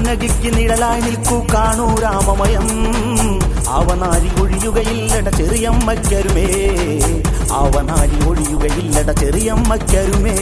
ജാനകിക്ക് നിഴലായി നിൽക്കൂ കാണൂ രാമമയം. അവനാരി ഒഴിയുകയില്ലട ചെറിയമ്മയ്ക്കരുമേ, അവനാരി ഒഴിയുകയില്ലട ചെറിയമ്മയ്ക്കരുമേ.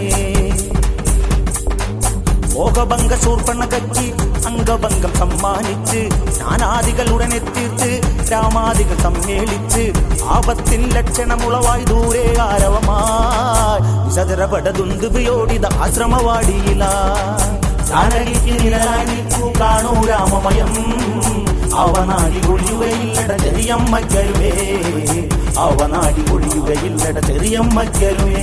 മോഹഭംഗ ശൂർപ്പണഖയ്ക്ക് അംഗഭംഗം സമ്മാനിച്ച് ജ്ഞാനാദികൾ ഉടനെ തീർത്ത് രാമാദികൾ സമ്മേളിച്ച് ആപത്തിൻ ലക്ഷണമുളവായി ദൂരെ ആരവമായി വിസതരപടതുന്തുയോടിത ആശ്രമവാടിയില. ജാനകിക്ക് നിഴലായി നിൽക്കൂ കാണൂ രാമമയം. അവനാടി ഒഴിയുകയില്ലട ചെറിയമ്മയ്ക്കരുമേ, അവനാടി ഒഴിയുകയില്ലട ചെറിയമ്മയ്ക്കരുമേ.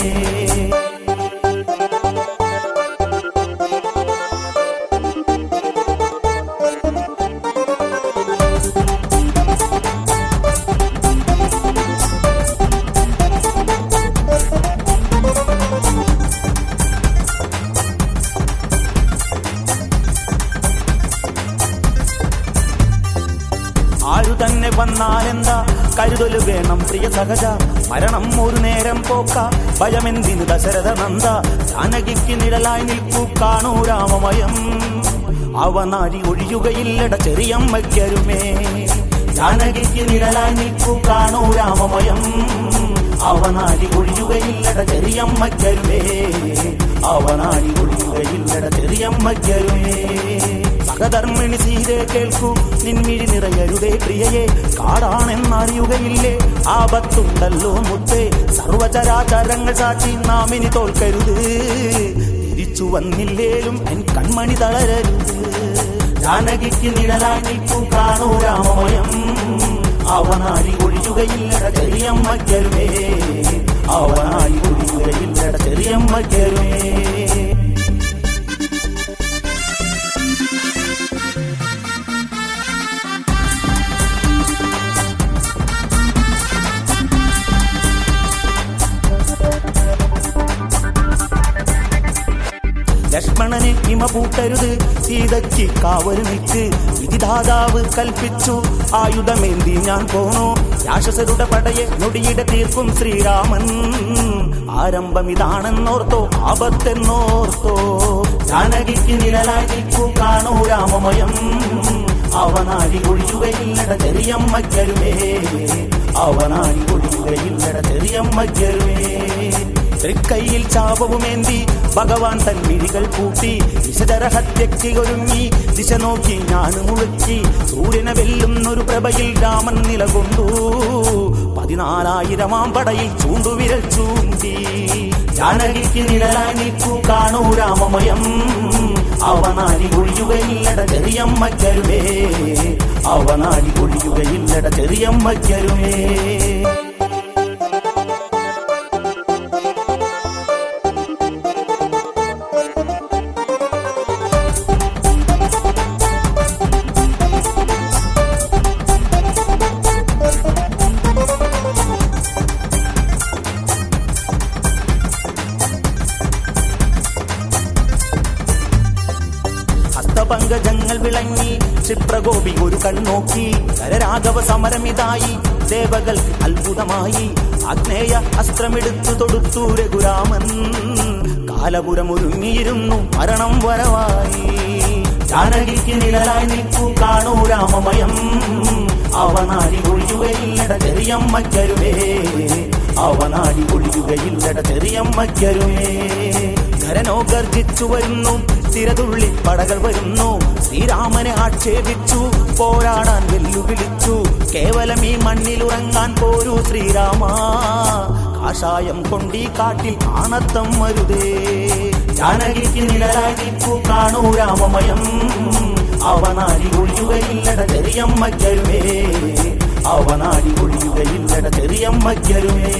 ആരു തന്നെ വന്നാലെന്താ കരുതല് വേണം പ്രിയ സഹജ. മരണം ഒരു നേരം പോക്ക ഭയമെന്തിന് ദശരഥ നന്ദ. ജാനകിക്ക് നിഴലായി നിൽക്കൂ കാണൂ രാമമയം. അവനാടി ഒഴിയുകയില്ലട ചെറിയമ്മയ്ക്കരുമേ. ജാനകിക്ക് നിഴലായി നിൽക്കൂ കാണൂ രാമമയം. അവനാടി ഒഴിയുകയില്ലട ചെറിയമ്മയ്ക്കരുമേ, അവനാടി ഒഴിയുകയില്ലട ചെറിയമ്മയ്ക്കരുമേ. സഹധർമ്മിണി സീതേ കേൾക്കൂ നിൻമിഴി നിറയരുതേ പ്രിയയെ. കാടാണെന്നറിയുകയില്ലേ ആപത്തുണ്ടല്ലോ മുത്തേ. സർവചരാചരങ്ങൾ സാക്ഷി നാം ഇനി തോൽക്കരുത്. തിരിച്ചു വന്നില്ലേലും എൻ കൺമണി തളരരുത്. ജാനകിക്ക് നിഴലായി നിൽക്കൂ കാണൂ രാമമയം. അവനാടി ഒഴിയുകയില്ലട ചെറിയമ്മയ്ക്കരുമേ, അവനാടി ഒഴിയുകയില്ലട ചെറിയമ്മയ്ക്കരുമേ. ലക്ഷ്മണന് ഹിമ പൂട്ടരുത്, സീതയ്ക്ക് കാവൽ നിൽക്ക്. വിധിദാതാവ് കൽപ്പിച്ചു ആയുധമേന്തി ഞാൻ പോണു. രാക്ഷസരുടെ പടയെ നൊടിയുടെ തീർക്കും ശ്രീരാമൻ. ആരംഭം ഇതാണെന്നോർത്തോ ആപത്തെന്നോർത്തോ. ജാനകിക്ക് നിഴലായി നിൽക്കൂ കാണൂ രാമമയം. അവനാടി ഒഴിയുകയില്ലട ചെറിയമ്മയ്ക്കരുമേ, അവനാടി ഒഴിയുകയില്ലട ചെറിയമ്മയ്ക്കരുമേ. തൃക്കൈയിൽ ചാപവുമേന്തി ഭഗവാൻ തൻ മിഴികൾ പൂട്ടി വിശദരഹത്യയ്ക്ക് ഒരുങ്ങി ദിശ നോക്കി ഞാൻ മുഴുക്കി. സൂര്യനെ വെല്ലുന്നൊരു പ്രഭയിൽ രാമൻ നിലകൊണ്ടു 14,000 പടയിൽ ചൂണ്ടുവിരൽ ചൂണ്ടി. ജാനകിക്ക് നിഴലായി നിൽക്കൂ കാണൂ രാമമയം. അവനാടി ഒഴിയുകയില്ലട ചെറിയമ്മയ്ക്കരുമേ, അവനാടി ഒഴിയുകയില്ലട ചെറിയമ്മയ്ക്കരുമേ. പങ്കജങ്ങൾ വിളങ്ങി ക്ഷിപ്രഗോപി ഒരു കണ്ണോക്കി. കരരാഘവ സമരമിതായി ദേവകൾക്ക് അത്ഭുതമായി. ആഗ്നേയ അസ്ത്രമെടുത്തു തൊടുത്തു രഘുരാമൻ. കാലപുരം ഒരുങ്ങിയിരുന്നു മരണം വരവായി. ജാനകിക്ക് നിഴലായി നിൽക്കൂ കാണൂ രാമമയം. അവനാടി ഒഴിയുകയില്ലട ചെറിയമ്മയ്ക്കരുമേ, അവനാടി ഒഴിയുകയില്ലട ചെറിയമ്മയ്ക്കരുമേ. ധരനോ ഗർജിച്ചു വരുന്നു, തിരതുള്ളി പടകൾ വരുന്നു. ശ്രീരാമനെ ആക്ഷേപിച്ചു പോരാടാൻ വെല്ലുവിളിച്ചു. കേവലം ഈ മണ്ണിലുറങ്ങാൻ പോരൂ ശ്രീരാമ. കാഷായം കൊണ്ടീ കാട്ടിൽ ആണത്തം വരുതേ. ജാനകിക്ക് നിഴലായി നിൽക്കൂ കാണൂ രാമമയം. അവനാടി ഒഴിയുകയില്ലട ചെറിയമ്മയ്ക്കരുമേ, അവനാടി ഒഴിയുകയില്ലട ചെറിയമ്മയ്ക്കരുമേ.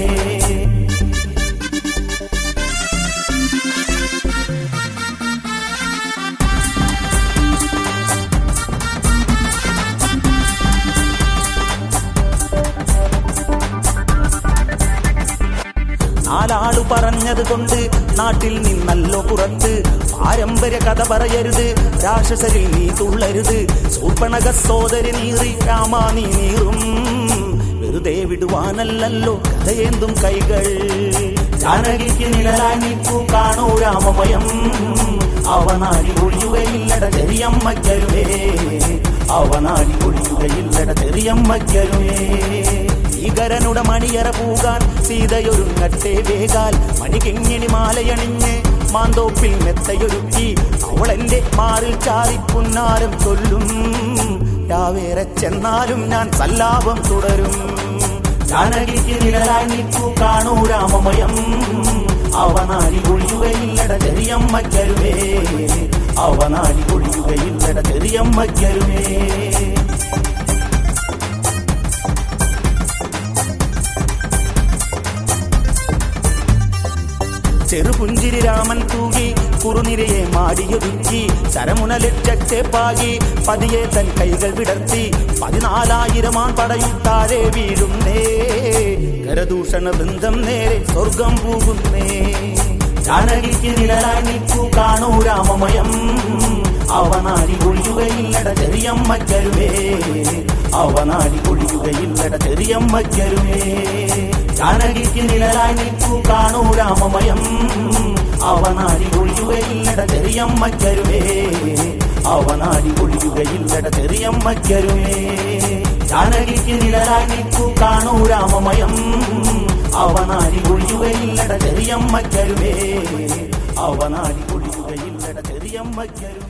നാലാളു പറഞ്ഞത് കൊണ്ട് നാട്ടിൽ നിന്നല്ലോ പുറത്ത്. പാരമ്പര്യ കഥ പറയരുത്, രാക്ഷസരിൽ നീ തുള്ളരുത്. ശൂർപ്പണഖ സോദരി നീറി രാമാ നീ നീറും. വെറുതെ വിടുവാനല്ലോ കഥയേന്തും കൈകൾ. ജാനകിക്ക് നിഴലായി നിൽക്കൂ കാണൂ രാമമയം അവനാടി ഒഴിയുകയില്ലട ചെറിയമ്മയ്ക്കരുവേ അവനാടി ഒഴിയുകയില്ലട ചെറിയമ്മയ്ക്കരുവേ ഭീകരനുടെ മണിയറ പൂകാൻ സീതയൊരുങ്ങട്ടെ വേഗാൽ മണികിങ്ങിണി മാലയണിഞ്ഞ് മാന്തോപ്പിൽ മെത്തയൊരുക്കി അവളെന്റെ മാറിൽ ചാരി പുന്നാരം ചൊല്ലും രാവേറെ ചെന്നാലും ഞാൻ സല്ലാപം തുടരും ജാനകിക്ക് നിഴലായി നിൽക്കൂ കാണൂ രാമമയം അവനാടി ഒഴിയുകയില്ലട ചെറിയമ്മയ്ക്കരുവേ അവനാടി ഒഴിയുകയില്ലട ചെറിയമ്മയ്ക്കരുവേ ചെറുപുഞ്ചിരി രാമൻ തൂകി കുറുനിരയെ മാടിയൊതുക്കി ശരമുനലെറ്റെ പാകി പതിയെ തൻ കൈകൾ വിടർത്തി 14,000 പടയും താഴെ വീഴുന്നേ കരദൂഷണ വൃന്ദം നേരെ സ്വർഗം പോകുന്നേ ജാനകിക്ക് നിഴലായി നിൽക്കൂ കാണൂ രാമമയം അവനാടി ഒഴിയുകയില്ലട ചെറിയമ്മയ്ക്കരുവേ അവനാടി ഒഴിയുകയില്ലട ചെറിയമ്മയ്ക്കരുവേ ജാനകിക്ക് നിഴലായി നിൽക്കൂ കാണൂ രാമമയം അവനാടി ഒഴിയുകയില്ലട ചെറിയമ്മയ്ക്കരുവേ അവനാടി ഒഴിയുകയില്ലട ചെറിയമ്മയ്ക്കരുവേ ജാനകിക്ക് നിഴലായി നിൽക്കൂ കാണൂ രാമമയം അവനാടി ഒഴിയുകയില്ലട ചെറിയമ്മയ്ക്കരുവേ അവനാടി ഒഴിയുകയില്ലട ചെറിയമ്മയ്ക്കരുവേ